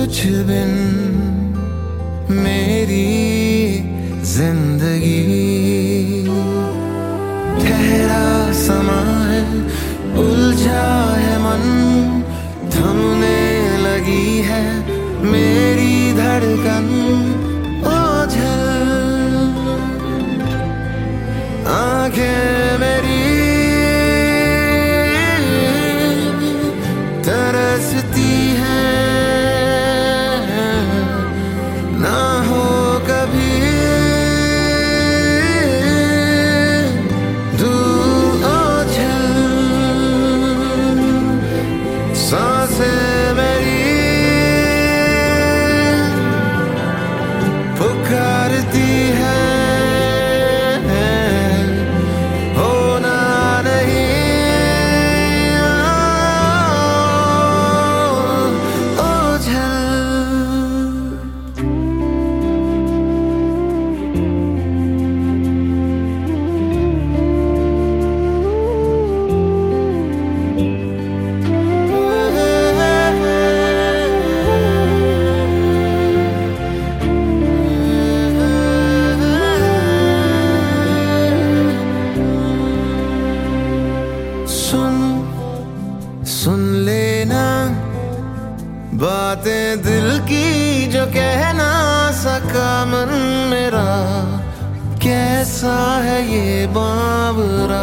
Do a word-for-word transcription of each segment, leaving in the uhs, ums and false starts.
तुझ बिन मेरी जिंदगी ठहरा समा है, उलझा है मन, थमने लगी है मेरी धड़कन। ओझल आंखें मेरी तरसती हैं, ना हो कभी दूर। ओझल सांसें मेरी पुकारती है, सुन लेना बातें दिल की जो कह ना सका मन मेरा। कैसा है ये बावरा,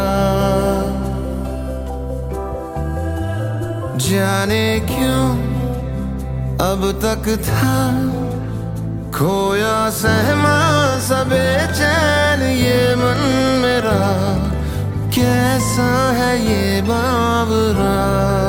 जाने क्यों अब तक था खोया सहमा सा बेचैन ये मन मेरा। कैसा है ये बावरा।